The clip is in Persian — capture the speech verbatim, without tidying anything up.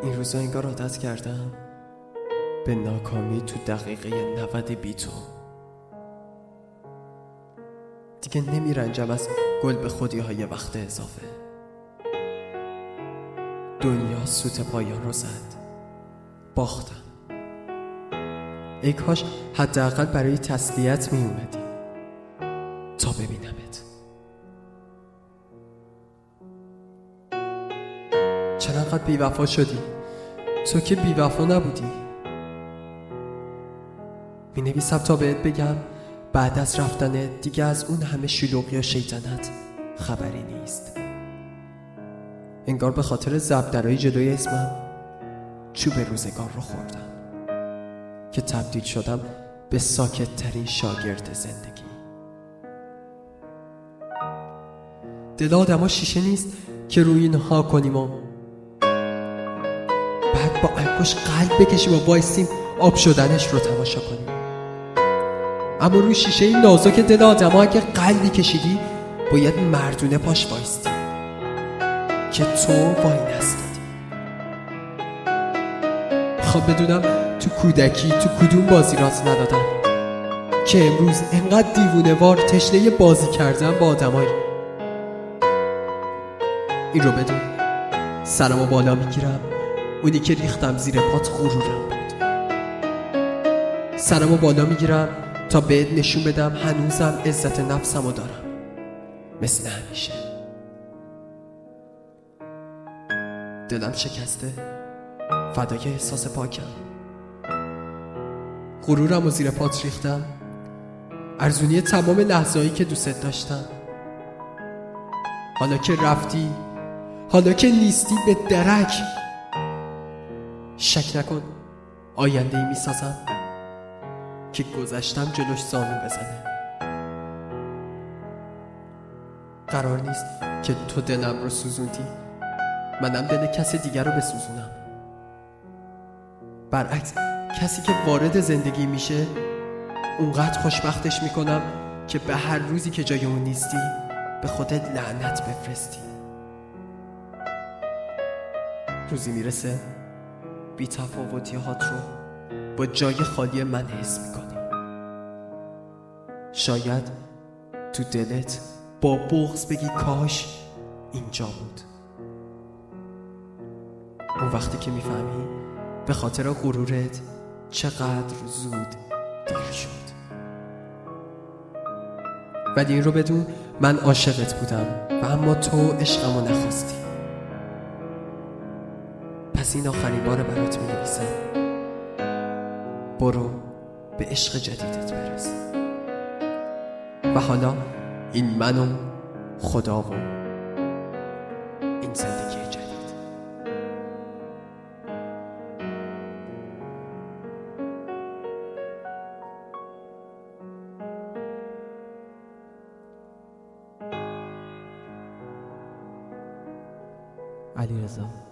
این روزا انگار عادت کردم به ناکامی تو دقیقه نود بی تو. دیگه نمیرنجم از گل به خودی های وقت اضافه. دنیا سوت پایان رو زد، باختم. ای کاش حداقل برای تسلیت می اومدی تا ببینمت. چرا انقدر بیوفا شدی؟ تو که بیوفا نبودی. می نویسم تا بهت بگم بعد از رفتنت دیگه از اون همه شلوغی و شیطنت خبری نیست. انگار به خاطر زبدرهای جلوی اسمم چوب روزگار رو خوردم که تبدیل شدم به ساکت ترین شاگرد زندگی. دل آدم ها شیشه نیست که روی اینها کنیم و بعد با انگوش قلب بکشیم و وایسیم آب شدنش رو تماشا کنیم. اما روی شیشه این نازک دل آدم ها اگه قلبی کشیدی باید مردونه پاش وایستی که تو وای نستادی. میخوام بدونم تو کودکی تو کدوم بازی راز ندادم که امروز انقدر دیوونه وار تشنه بازی کردن با آدمایی. این رو بدون سرمو بالا میگیرم، اونی که ریختم زیر پات غرورم بود. سرمو بالا میگیرم تا بهت نشون بدم هنوزم عزت نفسمو دارم مثل همیشه. دلم شکسته فدای احساس پاکم. غرورم و زیر پات ریختم، ارزونی تمام لحظه‌ای که دوست داشتم. حالا که رفتی، حالا که نیستی به درک، شک نکن آینده‌ای میسازم که گذشتم جلوش زانو بزنه. قرار نیست که تو دلم رو سوزوندی منم دل کسی دیگر رو بسوزونم. برعکس، کسی که وارد زندگی میشه اونقدر خوشبختش میکنم که به هر روزی که جای اون نیستی به خودت لعنت بفرستی. روزی میرسه بی تفاوتی هات رو با جای خالی من حس میکنی. شاید تو دلت با بغض بگی کاش اینجا بود. اون وقتی که میفهمی به خاطر غرورت چقدر زود دیر شد. ولی این رو بدون من عاشقت بودم و اما تو عشقمو نخواستی. پس این آخرین بار برات می نویسم، برو به عشق جدیدت برس. و حالا این من و خدا و این زندگی جدید. علیرضا.